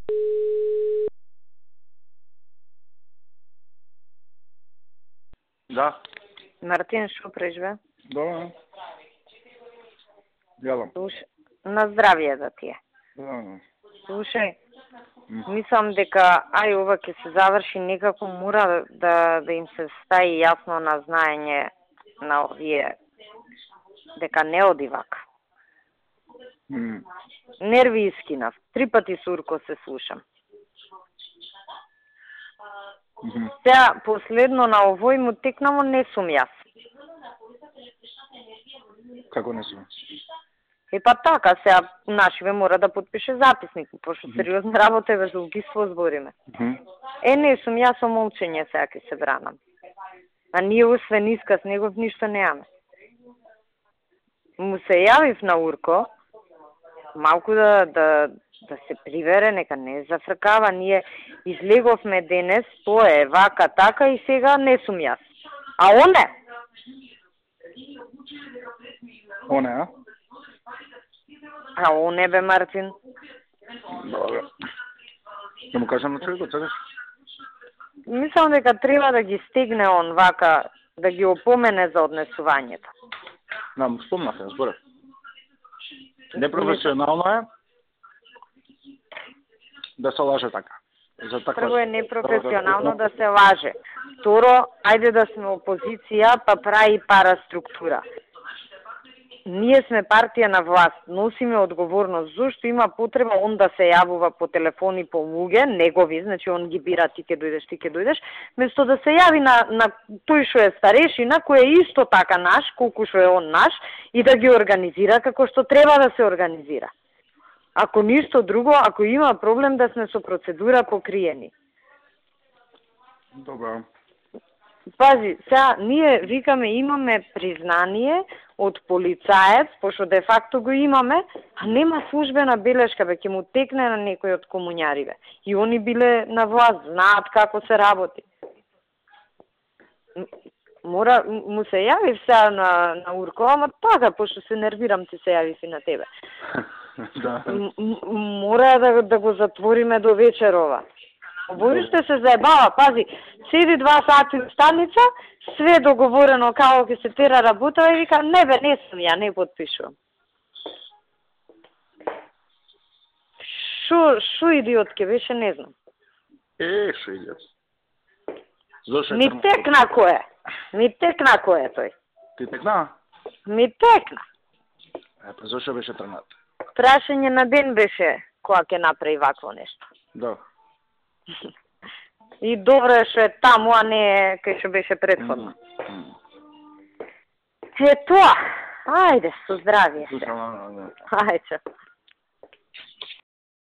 Да. Мартин, што преживе? Добро. Јадам. На здравје да ти е. Да. Слушај, мислам дека ова ќе се заврши некако, мора да им се стаи јасно на знаење на овие дека не оди вака. Нерви искинав. 3 пати сурко се слушам. Сега, последно на овој му текнамо не сум јас. Како не сум? Па така, сега нашиве мора да подпише записник, пошто сериозна работа е за убиство збориме. Не сум јас со молчење сега ќе се бранам. А ние освен исказ негов ништо немаме. Му се јавив на Урко, малку да се привере, нека не зафркава. Ние излеговме денес, тоа е вака, така и сега не сум јас. А оне? Оне, а? А оне бе, Мартин? Добре. Да му кажам на човекот, сакаш? Мислам дека треба да ги стегне он вака, да ги опомене за однесувањето. Нам спомнав, зборев. Непрофесионално е да се лаже така. Прво е непрофесионално да се лаже. Второ, ајде да сме опозиција, па прави параструктура. Ние сме партија на власт, носиме одговорност. Зошто има потреба он да се јавува по телефони по луѓе, негови, значи он ги бира, ти ќе дојдеш, место да се јави на тој што е старешина, кој е исто така наш, колку што е он наш, и да ги организира како што треба да се организира. Ако ништо друго, ако има проблем, да сме со процедура покриени. Добро. Пази, сега ние викаме имаме признание од полицаец, пошто де факто го имаме, а нема службена белешка, бе, ќе му текне на некој од комуњариве. И они биле на власт, знаат како се работи. Мора, му се јавив сега на Урко, ама така, пошто се нервирам, ти се јавив и на тебе. Да. Мора да го затвориме до вечерова. Обојште се заебава, пази, седи 2 сати у станица, све договорено како ќе се тера работа и вика, не бе, не сум ја, не подпишувам. Шо идиот ке беше, не знам. Шо идиот. Зошто Ми текна кој е тој. Ти текна? Ми текна. Па зошто беше тргнат? Прашање на ден беше кога ќе направи вакво нешто. Да. И добро е што е таму, а не кај што беше претходно. Е тоа. Ајде, со здравје. Слушам, Ајде.